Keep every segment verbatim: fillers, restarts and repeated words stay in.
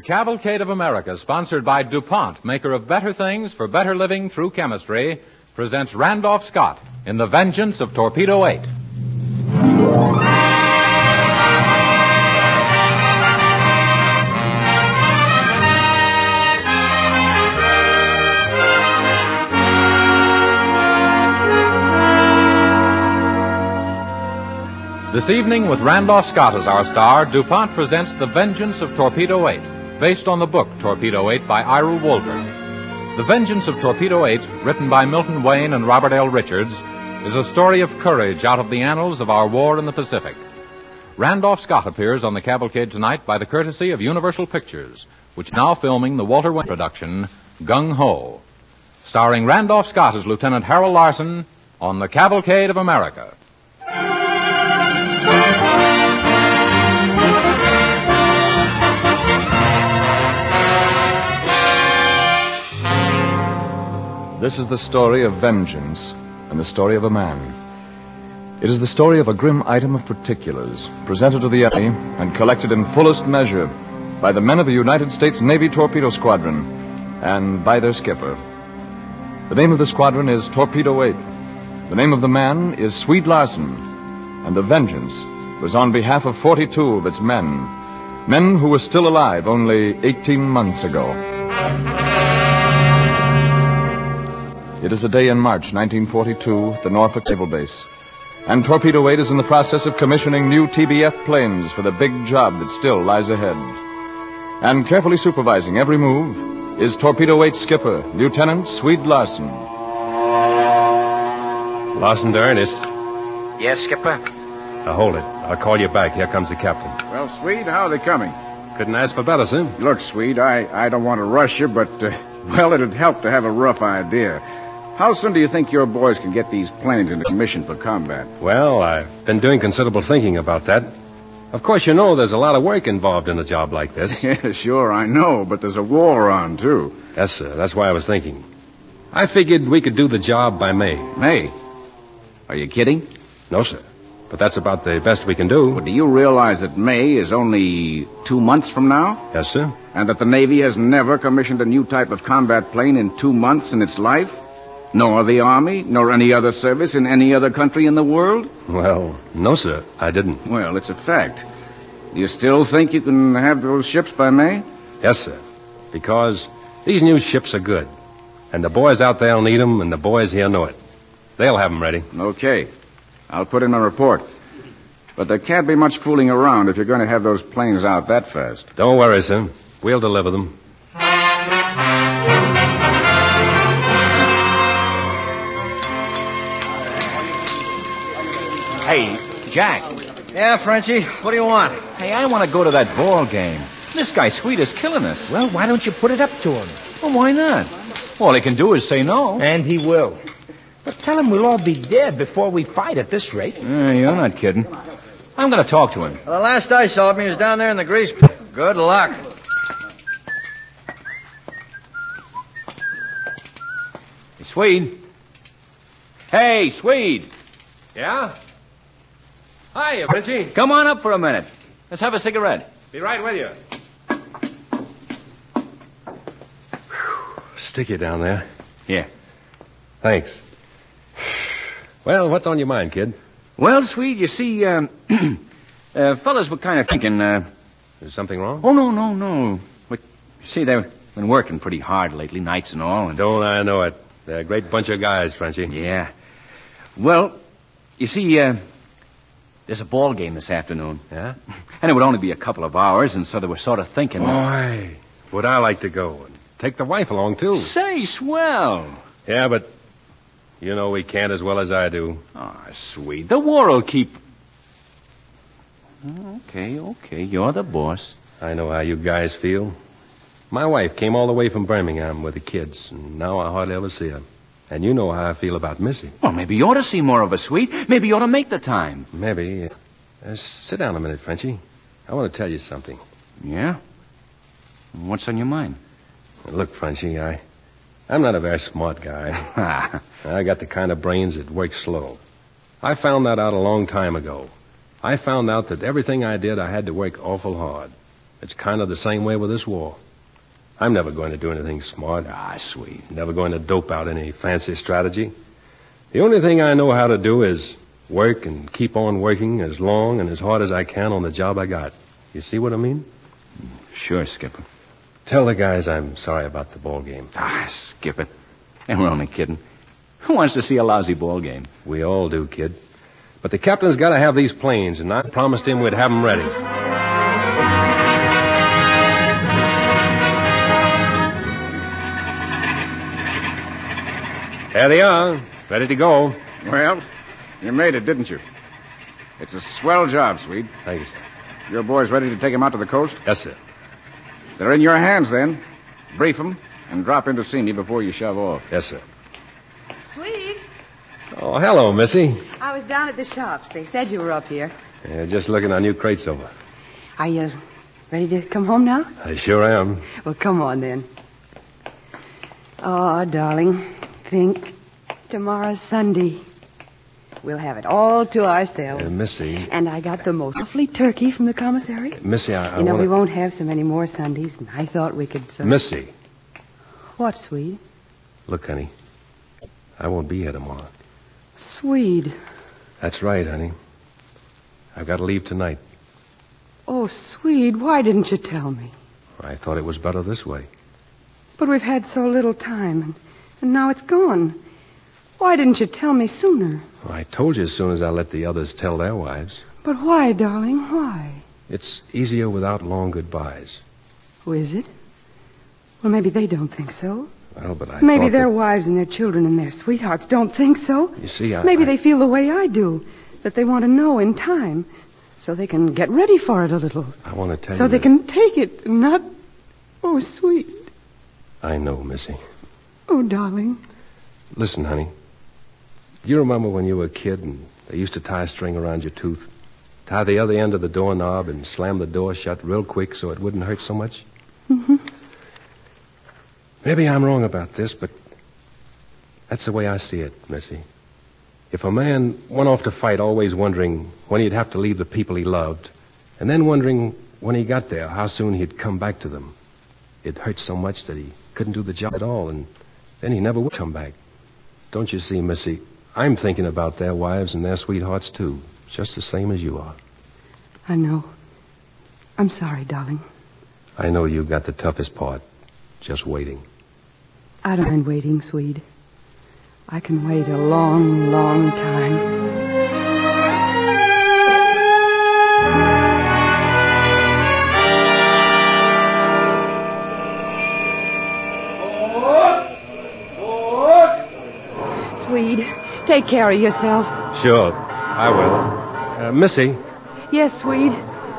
Cavalcade of America, sponsored by DuPont, maker of better things for better living through chemistry, presents Randolph Scott in The Vengeance of Torpedo eight. This evening, with Randolph Scott as our star, DuPont presents The Vengeance of Torpedo eight, based on the book Torpedo eight by Ira Wolters. The Vengeance of Torpedo eight, written by Milton Wayne and Robert L. Richards, is a story of courage out of the annals of our war in the Pacific. Randolph Scott appears on the Cavalcade tonight by the courtesy of Universal Pictures, which now filming the Walter Wayne production, Gung Ho. Starring Randolph Scott as Lieutenant Harold Larson on the Cavalcade of America. This is the story of vengeance and the story of a man. It is the story of a grim item of particulars presented to the enemy and collected in fullest measure by the men of the United States Navy Torpedo Squadron and by their skipper. The name of the squadron is Torpedo eight. The name of the man is Swede Larson. And the vengeance was on behalf of forty-two of its men, men who were still alive only eighteen months ago. It is a day in March nineteen forty-two at the Norfolk Naval Base, and Torpedo eight is in the process of commissioning new T B F planes for the big job that still lies ahead. And carefully supervising every move is Torpedo eight's skipper, Lieutenant Swede Larson. Larson to Ernest. Yes, Skipper? Now hold it. I'll call you back. Here comes the captain. Well, Swede, how are they coming? Couldn't ask for better, sir. Look, Swede, I, I don't want to rush you, but, uh, well, it'd help to have a rough idea. How soon do you think your boys can get these planes into commission for combat? Well, I've been doing considerable thinking about that. Of course, you know there's a lot of work involved in a job like this. Yeah, sure, I know, but there's a war on, too. Yes, sir. That's why I was thinking. I figured we could do the job by May. May? Are you kidding? No, sir. But that's about the best we can do. But do you realize that May is only two months from now? Yes, sir. And that the Navy has never commissioned a new type of combat plane in two months in its life? Nor the Army, nor any other service in any other country in the world? Well, no, sir. I didn't. Well, it's a fact. Do you still think you can have those ships by May? Yes, sir. Because these new ships are good. And the boys out there will need them, and the boys here know it. They'll have them ready. Okay. I'll put in my report. But there can't be much fooling around if you're going to have those planes out that fast. Don't worry, sir. We'll deliver them. Hey, Jack. Yeah, Frenchie, what do you want? Hey, I want to go to that ball game. This guy Swede is killing us. Well, why don't you put it up to him? Well, why not? All he can do is say no. And he will. But tell him we'll all be dead before we fight at this rate. Uh, you're not kidding. I'm going to talk to him. Well, the last I saw of him, he was down there in the grease pit. Good luck. Hey, Swede. Hey, Swede. Yeah? Hiya, Frenchie. Come on up for a minute. Let's have a cigarette. Be right with you. Whew, sticky down there. Here. Thanks. Well, what's on your mind, kid? Well, Swede, you see, um, uh, fellas were kind of thinking, uh... Is something wrong? Oh, no, no, no. But, you see, they've been working pretty hard lately, nights and all. And... Don't I know it. They're a great bunch of guys, Frenchie. Yeah. Well, you see, uh... there's a ball game this afternoon. Yeah? And it would only be a couple of hours, and so they were sort of thinking... Boy, would I like to go. And take the wife along, too. Say, swell. Yeah, but you know we can't as well as I do. Ah, oh, sweet. The war will keep... Okay, okay, you're the boss. I know how you guys feel. My wife came all the way from Birmingham with the kids, and now I hardly ever see her. And you know how I feel about Missy. Well, maybe you ought to see more of her, Sweet. Maybe you ought to make the time. Maybe. Uh, sit down a minute, Frenchie. I want to tell you something. Yeah? What's on your mind? Look, Frenchie, I... I'm not a very smart guy. I got the kind of brains that work slow. I found that out a long time ago. I found out that everything I did, I had to work awful hard. It's kind of the same way with this war. I'm never going to do anything smart. Ah, Swede. Never going to dope out any fancy strategy. The only thing I know how to do is work and keep on working as long and as hard as I can on the job I got. You see what I mean? Sure, Skipper. Tell the guys I'm sorry about the ball game. Ah, skip it. And we're only kidding. Who wants to see a lousy ball game? We all do, kid. But the captain's got to have these planes, and I promised him we'd have them ready. There they are, ready to go. Well, you made it, didn't you? It's a swell job, Swede. Thank you, sir. Your boys ready to take him out to the coast? Yes, sir. They're in your hands, then. Brief them and drop in to see me before you shove off. Yes, sir. Swede, Oh, hello, Missy. I was down at the shops. They said you were up here. Yeah, just looking on new crates over. Are you ready to come home now? I sure am. Well, come on, then. Oh, darling, think tomorrow's Sunday. We'll have it all to ourselves. Uh, Missy. And I got the most lovely turkey from the commissary. Missy, I, I You know, wanna... we won't have so many more Sundays, and I thought we could... Uh... Missy. What, Swede? Look, honey. I won't be here tomorrow. Swede. That's right, honey. I've got to leave tonight. Oh, Swede, why didn't you tell me? I thought it was better this way. But we've had so little time, and, and now it's gone. Why didn't you tell me sooner? Well, I told you as soon as I let the others tell their wives. But why, darling, why? It's easier without long goodbyes. Oh, is it? Well, maybe they don't think so. Well, but I Maybe thought their that... wives and their children and their sweethearts don't think so. You see, I... Maybe I... they feel the way I do, that they want to know in time, so they can get ready for it a little. I want to tell so you they that... can take it and not... Oh, sweet. I know, Missy. Oh, darling. Listen, honey. Do you remember when you were a kid and they used to tie a string around your tooth? Tie the other end of the doorknob and slam the door shut real quick so it wouldn't hurt so much? Mm-hmm. Maybe I'm wrong about this, but that's the way I see it, Missy. If a man went off to fight always wondering when he'd have to leave the people he loved, and then wondering when he got there how soon he'd come back to them, it hurt so much that he couldn't do the job at all, and then he never would come back. Don't you see, Missy, I'm thinking about their wives and their sweethearts, too, just the same as you are. I know. I'm sorry, darling. I know you got the toughest part, just waiting. I don't mind waiting, Swede. I can wait a long, long time. Swede, take care of yourself. Sure, I will. Uh, Missy. Yes, Swede.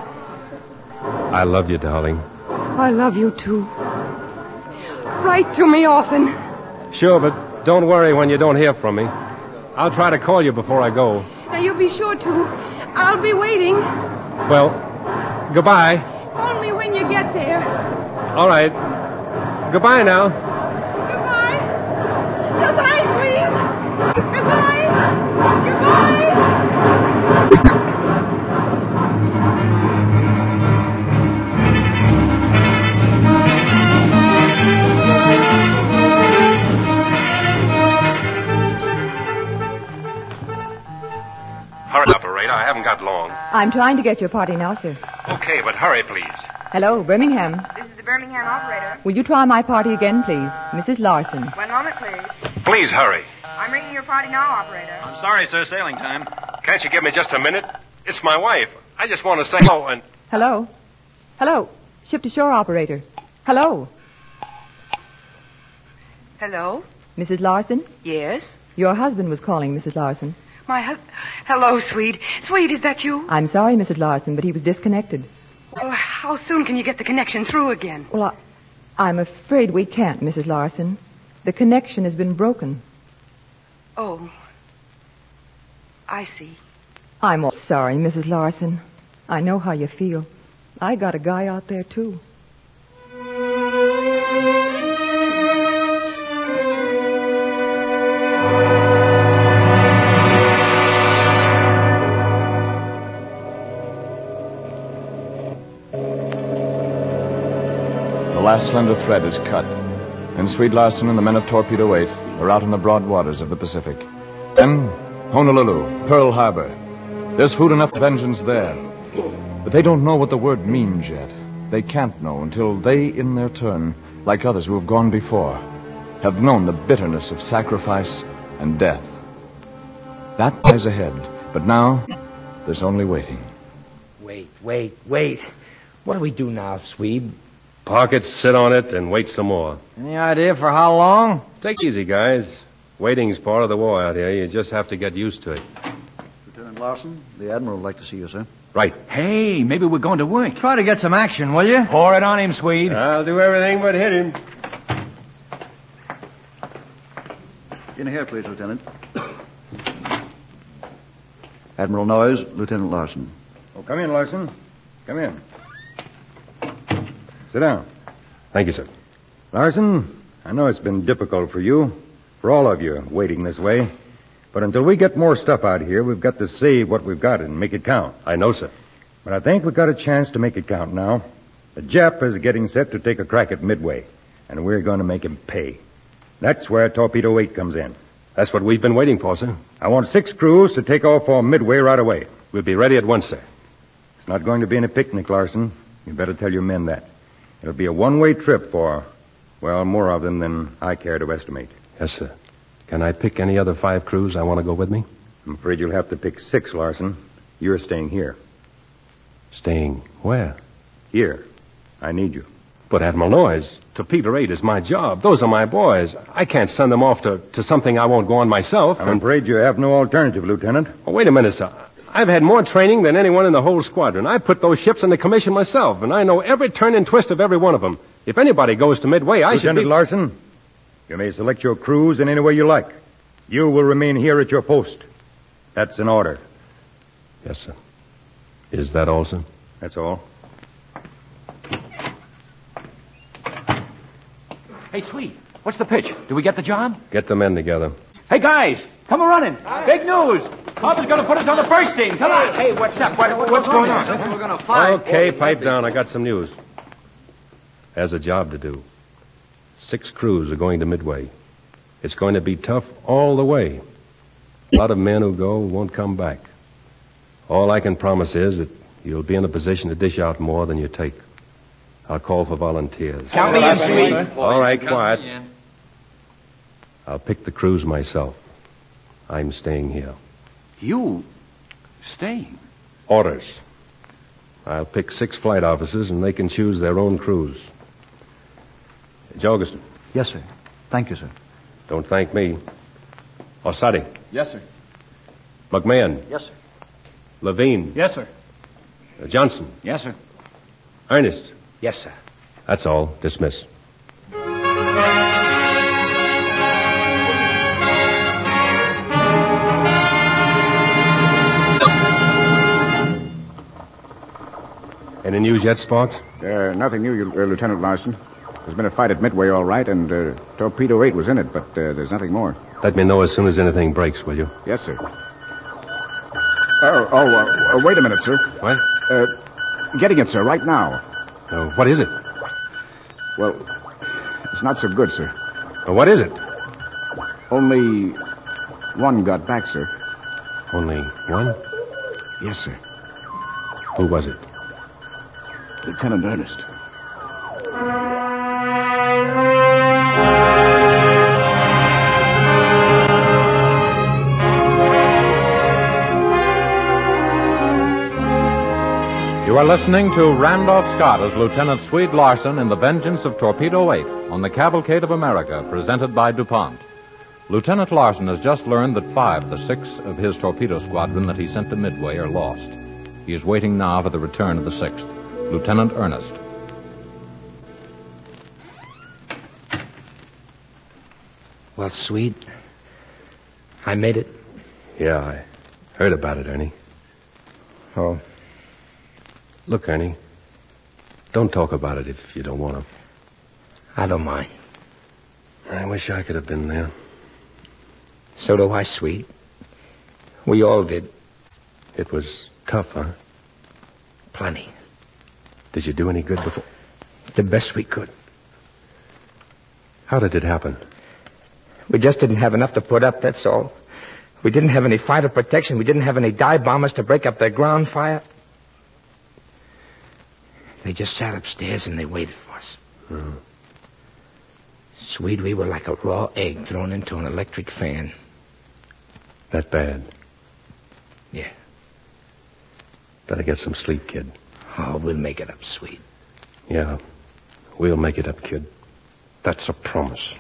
I love you, darling. I love you, too. Write to me often. Sure, but don't worry when you don't hear from me. I'll try to call you before I go. Now, you be sure to. I'll be waiting. Well, goodbye. Phone me when you get there. All right. Goodbye now. Goodbye. Goodbye, sweet. Goodbye. Goodbye. Hurry, operator. I haven't got long. I'm trying to get your party now, sir. Okay, but hurry, please. Hello, Birmingham. This is the Birmingham operator. Will you try my party again, please? Missus Larson. One moment, please. Please hurry. I'm ringing your party now, operator. I'm sorry, sir. Sailing time. Can't you give me just a minute? It's my wife. I just want to say hello and... Hello? Hello? Ship to shore operator. Hello? Hello? Missus Larson? Yes? Your husband was calling, Missus Larson. My hu- Hello, Swede. Swede, is that you? I'm sorry, Missus Larson, but he was disconnected. Well, how soon can you get the connection through again? Well, I, I'm afraid we can't, Missus Larson. The connection has been broken. Oh. I see. I'm all sorry, Missus Larson. I know how you feel. I got a guy out there, too. last slender thread is cut, and Swede Larson and the men of Torpedo eight are out in the broad waters of the Pacific. Then, Honolulu, Pearl Harbor. There's food enough for vengeance there. But they don't know what the word means yet. They can't know until they, in their turn, like others who have gone before, have known the bitterness of sacrifice and death. That lies ahead, but now there's only waiting. Wait, wait, wait. What do we do now, Swede? Park it, sit on it, and wait some more. Any idea for how long? Take it easy, guys. Waiting's part of the war out here. You just have to get used to it. Lieutenant Larson, the Admiral would like to see you, sir. Right. Hey, maybe we're going to work. Try to get some action, will you? Pour it on him, Swede. I'll do everything but hit him. In here, please, Lieutenant. Admiral Noyes, Lieutenant Larson. Oh, come in, Larson. Come in. Sit down. Thank you, sir. Larson, I know it's been difficult for you, for all of you, waiting this way. But until we get more stuff out here, we've got to save what we've got and make it count. I know, sir. But I think we've got a chance to make it count now. The Jap is getting set to take a crack at Midway, and we're going to make him pay. That's where Torpedo eight comes in. That's what we've been waiting for, sir. I want six crews to take off for Midway right away. We'll be ready at once, sir. It's not going to be any picnic, Larson. You better tell your men that. It'll be a one-way trip for, well, more of them than I care to estimate. Yes, sir. Can I pick any other five crews I want to go with me? I'm afraid you'll have to pick six, Larson. You're staying here. Staying where? Here. I need you. But, Admiral Noyes, Torpedo eight is my job. Those are my boys. I can't send them off to, to something I won't go on myself. I'm and... afraid you have no alternative, Lieutenant. Oh, wait a minute, sir. I've had more training than anyone in the whole squadron. I put those ships into commission myself, and I know every turn and twist of every one of them. If anybody goes to Midway, I Lieutenant should be... Larson, you may select your crews in any way you like. You will remain here at your post. That's an order. Yes, sir. Is that all, sir? That's all. Hey, Swede, what's the pitch? Do we get the job? Get the men together. Hey, guys, come a running. Big news. Bob is going to put us on the first team. Come on. Hey, what's up? What, what's going on? We're going to fight. Okay, pipe down. I got some news. Has a job to do. Six crews are going to Midway. It's going to be tough all the way. A lot of men who go won't come back. All I can promise is that you'll be in a position to dish out more than you take. I'll call for volunteers. Count me in, Swede. All right, quiet. I'll pick the crews myself. I'm staying here. You staying? Orders. I'll pick six flight officers, and they can choose their own crews. Jorgensen. Yes, sir. Thank you, sir. Don't thank me. Ossadi. Yes, sir. McMahon. Yes, sir. Levine. Yes, sir. Uh, Johnson. Yes, sir. Ernest. Yes, sir. That's all. Dismiss. Any news yet, Sparks? Uh, nothing new, uh, Lieutenant Larson. There's been a fight at Midway, all right, and uh, Torpedo eight was in it, but uh, there's nothing more. Let me know as soon as anything breaks, will you? Yes, sir. Oh, oh, uh, uh, wait a minute, sir. What? Uh, getting it, sir, right now. Uh, what is it? Well, it's not so good, sir. Uh, what is it? Only one got back, sir. Only one? Yes, sir. Who was it? Lieutenant Ernest. You are listening to Randolph Scott as Lieutenant Swede Larson in The Vengeance of Torpedo eight on the Cavalcade of America, presented by DuPont. Lieutenant Larson has just learned that five of the six of his torpedo squadron that he sent to Midway are lost. He is waiting now for the return of the sixth, Lieutenant Ernest. Well, Swede, I made it. Yeah, I heard about it, Ernie. Oh. Look, Ernie, don't talk about it if you don't want to. I don't mind. I wish I could have been there. So do I, Swede. We all did. It was tough, huh? Plenty. Did you do any good before? The best we could. How did it happen? We just didn't have enough to put up, that's all. We didn't have any fighter protection. We didn't have any dive bombers to break up their ground fire. They just sat upstairs and they waited for us. Mm-hmm. Swede, we were like a raw egg thrown into an electric fan. That bad? Yeah. Better get some sleep, kid. Oh, we'll make it up, Swede. Yeah, we'll make it up, kid. That's a promise.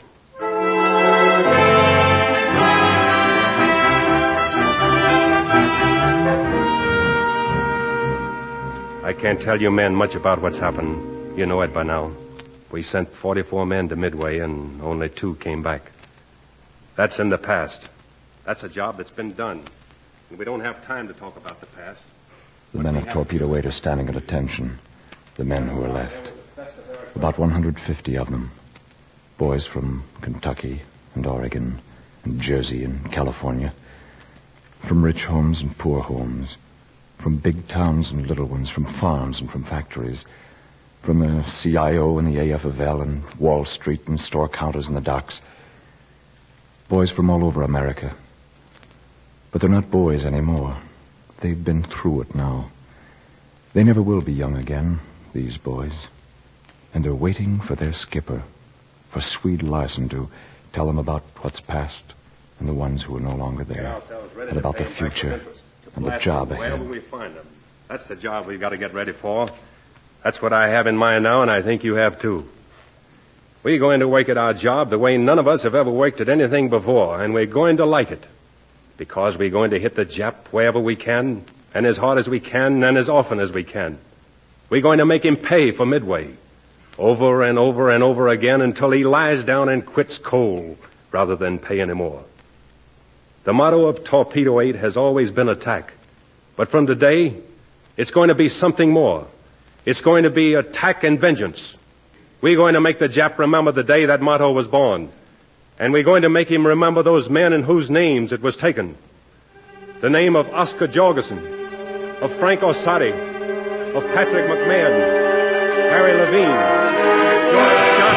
I can't tell you men much about what's happened. You know it by now. We sent forty-four men to Midway, and only two came back. That's in the past. That's a job that's been done. And we don't have time to talk about the past. The men of Torpedo eight are standing at attention. The men who are left. About one hundred fifty of them. Boys from Kentucky and Oregon and Jersey and California. From rich homes and poor homes. From big towns and little ones. From farms and from factories. From the C I O and the A F of L and Wall Street and store counters and the docks. Boys from all over America. But they're not boys anymore. They've been through it now. They never will be young again, these boys. And they're waiting for their skipper, for Swede Larson to tell them about what's past and the ones who are no longer there, and about the future and the job ahead. Wherever we find them. That's the job we've got to get ready for. That's what I have in mind now, and I think you have too. We're going to work at our job the way none of us have ever worked at anything before, and we're going to like it. Because we're going to hit the Jap wherever we can, and as hard as we can, and as often as we can. We're going to make him pay for Midway, over and over and over again until he lies down and quits cold, rather than pay any more. The motto of Torpedo eight has always been attack. But from today, it's going to be something more. It's going to be attack and vengeance. We're going to make the Jap remember the day that motto was born. And we're going to make him remember those men in whose names it was taken. The name of Oscar Jorgensen, of Frank Orsatti, of Patrick McMahon, Harry Levine, George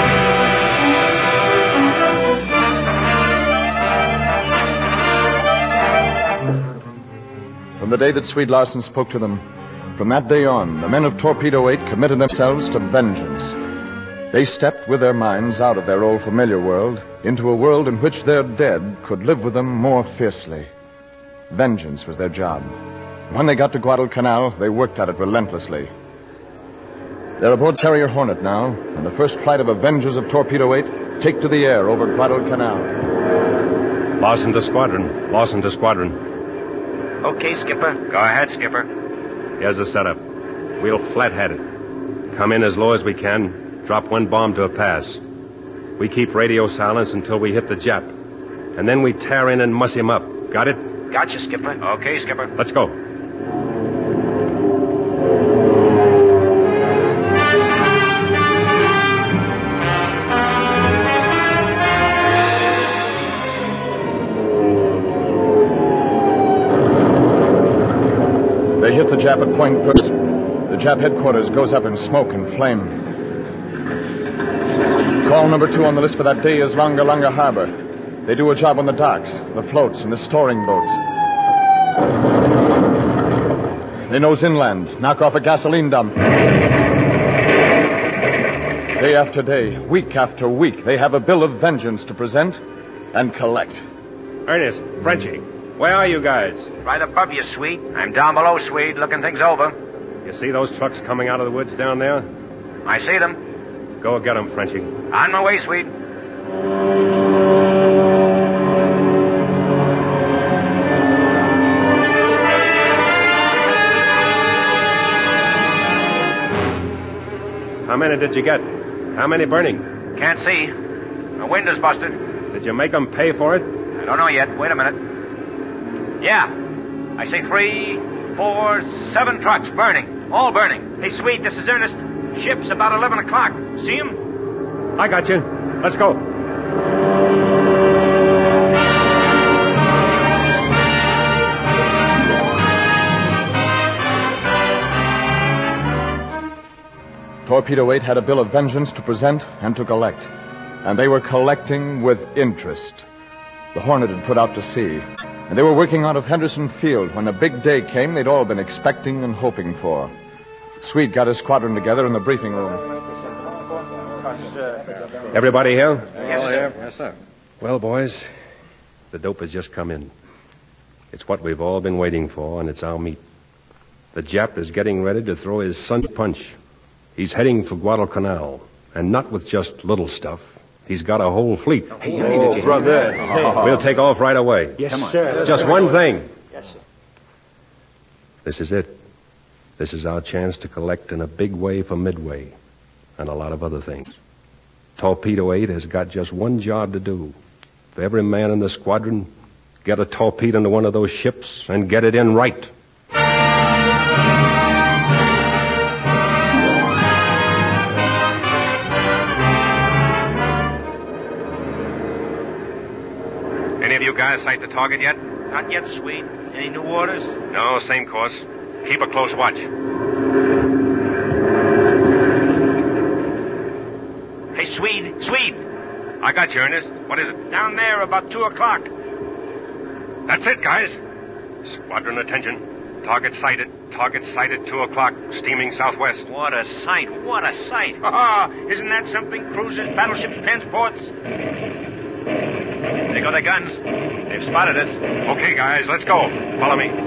Johnson. From the day that Swede Larson spoke to them, from that day on, the men of Torpedo eight committed themselves to vengeance. They stepped with their minds out of their old familiar world into a world in which their dead could live with them more fiercely. Vengeance was their job. When they got to Guadalcanal, they worked at it relentlessly. They're aboard Carrier Hornet now, and the first flight of Avengers of Torpedo eight take to the air over Guadalcanal. Larson to squadron. Larson to squadron. Okay, Skipper. Go ahead, Skipper. Here's the setup. We'll flat-head it. Come in as low as we can. Drop one bomb to a pass. We keep radio silence until we hit the Jap. And then we tear in and muss him up. Got it? Gotcha, Skipper. Okay, Skipper. Let's go. They hit the Jap at point first. The Jap headquarters goes up in smoke and flame. Call number two on the list for that day is Longa Longa Harbor. They do a job on the docks, the floats, and the storing boats. They nose inland, knock off a gasoline dump. Day after day, week after week, they have a bill of vengeance to present and collect. Ernest, Frenchie, where are you guys? Right above you, Swede. I'm down below, Swede, looking things over. You see those trucks coming out of the woods down there? I see them. Go get them, Frenchie. On my way, Swede. How many did you get? How many burning? Can't see. The window's busted. Did you make them pay for it? I don't know yet. Wait a minute. Yeah. I see three, four, seven trucks burning. All burning. Hey, Swede, this is Ernest. Ship's about eleven o'clock. See him? I got you. Let's go. Torpedo eight had a bill of vengeance to present and to collect. and they were collecting with interest. The Hornet had put out to sea, and they were working out of Henderson Field when the big day came they'd all been expecting and hoping for. Swede got his squadron together in the briefing room. Everybody here? Yes, sir. Yes, sir. Well, boys, the dope has just come in. It's what we've all been waiting for, and it's our meat. The Jap is getting ready to throw his Sunday punch. He's heading for Guadalcanal, and not with just little stuff. He's got a whole fleet. Oh, brother. We'll take off right away. Yes, sir. It's just one thing. Yes, sir. This is it. This is our chance to collect in a big way for Midway and a lot of other things. Torpedo eight has got just one job to do. For every man in the squadron, get a torpedo into one of those ships and get it in right. Any of you guys sight the target yet? Not yet, Swede. Any new orders? No, same course. Keep a close watch. Hey, Swede, Swede. I got you, Ernest. What is it? Down there, about two o'clock. That's it, guys. Squadron attention. Target sighted. Target sighted, two o'clock, steaming southwest. What a sight, what a sight. Ha Isn't that something? Cruisers, battleships, transports. They got their guns. They've spotted us. Okay, guys, let's go. Follow me.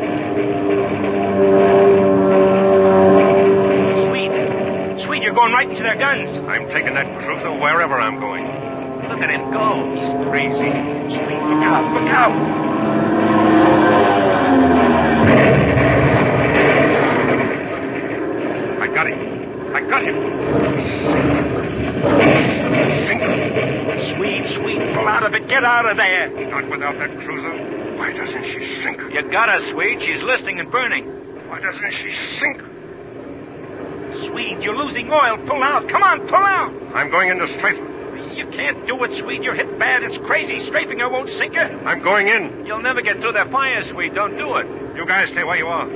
Swede. Swede, you're going right into their guns. I'm taking that cruiser wherever I'm going. Look at him go. He's crazy. Swede, look out, look out. I got him. I got him. Sink. Sink. Swede, Swede, pull out of it. Get out of there. Not without that cruiser. Why doesn't she sink? You got her, Swede. She's listing and burning. Why doesn't she sink? Swede, you're losing oil. Pull out. Come on, pull out. I'm going into strafing. You can't do it, Swede. You're hit bad. It's crazy. Strafing her won't sink her. I'm going in. You'll never get through their fire, Swede. Don't do it. You guys stay where you are.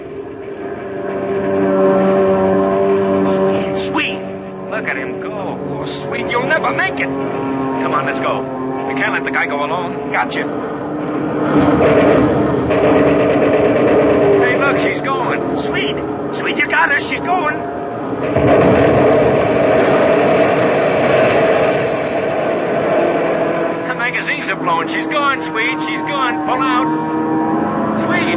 Swede, Swede. Look at him go. Oh, Swede, you'll never make it. Come on, let's go. We can't let the guy go alone. Gotcha. Hey, look, she's going. Swede, Swede, you got her. She's going. The magazines are blowing. She's gone, Swede. She's gone. Pull out. Swede.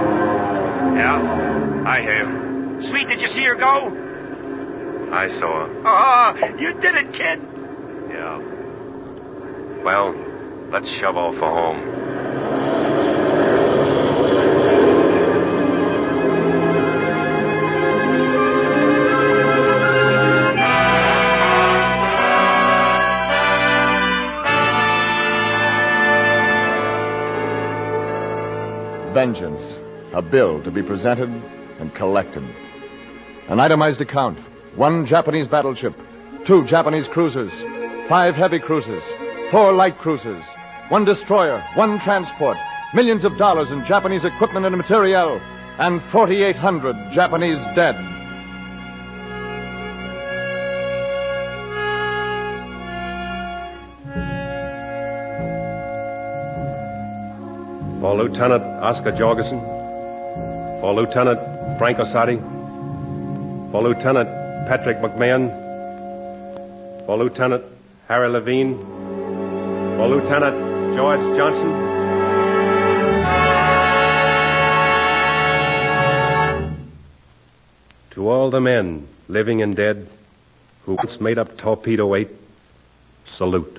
Yeah, I hear you. Swede, did you see her go? I saw her. Oh, you did it, kid. Yeah. Well, let's shove off for home. Vengeance, a bill to be presented and collected. An itemized account. One Japanese battleship, two Japanese cruisers, five heavy cruisers, four light cruisers, one destroyer, one transport, millions of dollars in Japanese equipment and materiel, and forty-eight hundred Japanese dead. For Lieutenant Oscar Jorgensen, for Lieutenant Frank Ossati, for Lieutenant Patrick McMahon, for Lieutenant Harry Levine, for Lieutenant George Johnson. To all the men, living and dead, who once made up Torpedo eight, salute.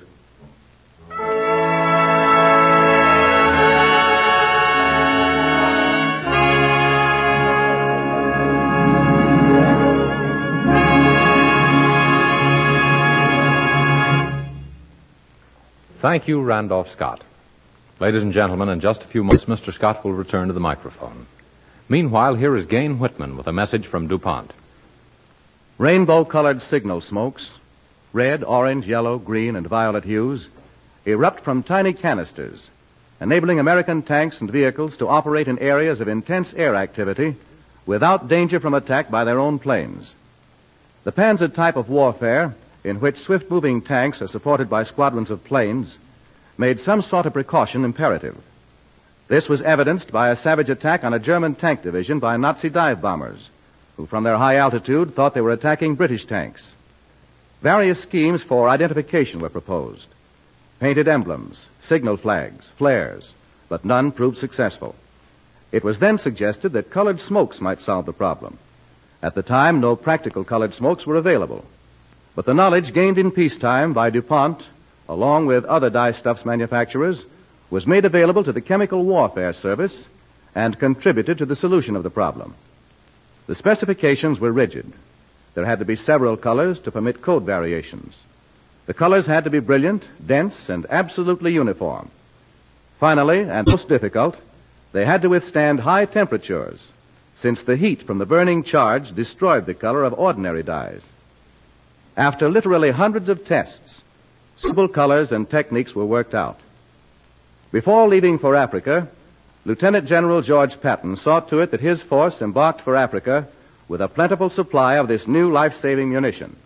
Thank you, Randolph Scott. Ladies and gentlemen, in just a few months, Mister Scott will return to the microphone. Meanwhile, here is Gain Whitman with a message from DuPont. Rainbow-colored signal smokes, red, orange, yellow, green, and violet hues, erupt from tiny canisters, enabling American tanks and vehicles to operate in areas of intense air activity without danger from attack by their own planes. The Panzer type of warfare in which swift-moving tanks are supported by squadrons of planes, made some sort of precaution imperative. This was evidenced by a savage attack on a German tank division by Nazi dive bombers, who from their high altitude thought they were attacking British tanks. Various schemes for identification were proposed. Painted emblems, signal flags, flares, but none proved successful. It was then suggested that colored smokes might solve the problem. At the time, no practical colored smokes were available. But the knowledge gained in peacetime by DuPont, along with other dyestuffs manufacturers, was made available to the Chemical Warfare Service and contributed to the solution of the problem. The specifications were rigid. There had to be several colors to permit code variations. The colors had to be brilliant, dense, and absolutely uniform. Finally, and most difficult, they had to withstand high temperatures, since the heat from the burning charge destroyed the color of ordinary dyes. After literally hundreds of tests, suitable colors and techniques were worked out. Before leaving for Africa, Lieutenant General George Patton saw to it that his force embarked for Africa with a plentiful supply of this new life-saving munition.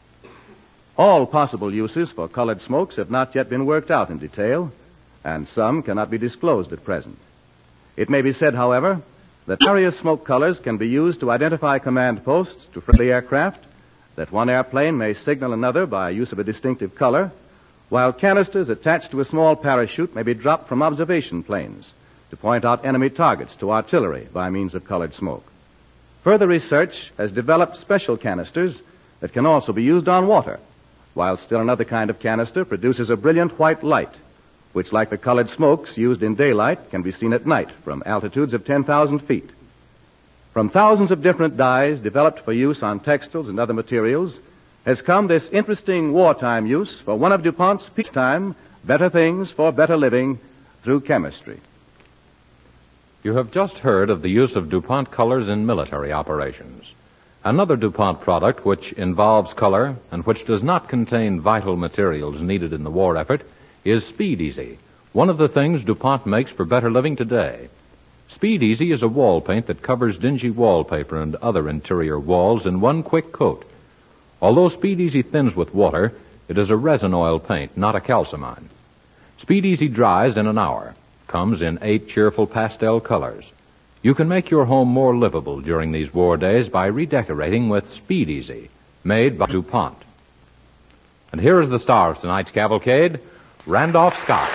All possible uses for colored smokes have not yet been worked out in detail, and some cannot be disclosed at present. It may be said, however, that various smoke colors can be used to identify command posts to friendly aircraft, that one airplane may signal another by use of a distinctive color, while canisters attached to a small parachute may be dropped from observation planes to point out enemy targets to artillery by means of colored smoke. Further research has developed special canisters that can also be used on water, while still another kind of canister produces a brilliant white light, which, like the colored smokes used in daylight, can be seen at night from altitudes of ten thousand feet. From thousands of different dyes developed for use on textiles and other materials has come this interesting wartime use for one of DuPont's peacetime better things for better living through chemistry. You have just heard of the use of DuPont colors in military operations. Another DuPont product which involves color and which does not contain vital materials needed in the war effort is Speed Easy, one of the things DuPont makes for better living today. Speed Easy is a wall paint that covers dingy wallpaper and other interior walls in one quick coat. Although Speed Easy thins with water, it is a resin oil paint, not a calcimine. Speed Easy dries in an hour, comes in eight cheerful pastel colors. You can make your home more livable during these war days by redecorating with Speed Easy, made by DuPont. And here is the star of tonight's cavalcade, Randolph Scott.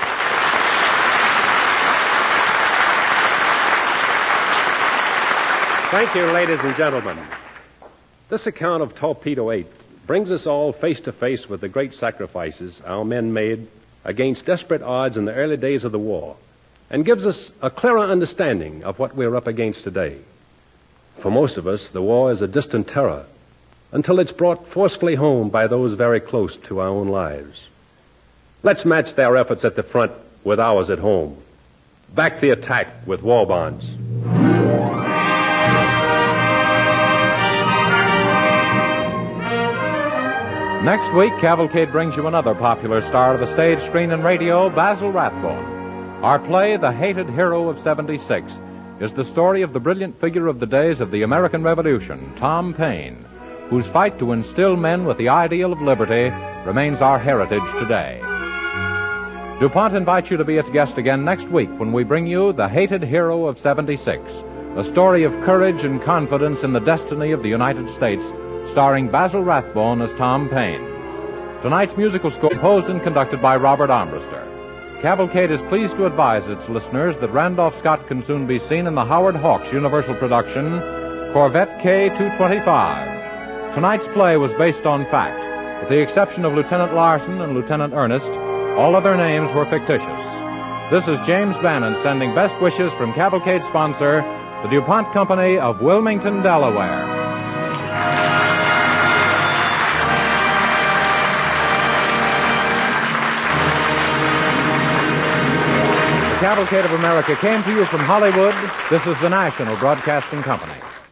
Thank you, ladies and gentlemen. This account of Torpedo eight brings us all face to face with the great sacrifices our men made against desperate odds in the early days of the war, and gives us a clearer understanding of what we're up against today. For most of us, the war is a distant terror until it's brought forcefully home by those very close to our own lives. Let's match their efforts at the front with ours at home. Back the attack with war bonds. Next week, Cavalcade brings you another popular star of the stage, screen, and radio, Basil Rathbone. Our play, The Hated Hero of seventy-six, is the story of the brilliant figure of the days of the American Revolution, Tom Paine, whose fight to instill men with the ideal of liberty remains our heritage today. DuPont invites you to be its guest again next week when we bring you The Hated Hero of seventy-six, a story of courage and confidence in the destiny of the United States, starring Basil Rathbone as Tom Paine. Tonight's musical score composed and conducted by Robert Armbruster. Cavalcade is pleased to advise its listeners that Randolph Scott can soon be seen in the Howard Hawks Universal production, Corvette K two twenty-five. Tonight's play was based on fact. With the exception of Lieutenant Larson and Lieutenant Ernest, all other names were fictitious. This is James Bannon sending best wishes from Cavalcade sponsor, the DuPont Company of Wilmington, Delaware. The Cavalcade of America came to you from Hollywood. This is the National Broadcasting Company.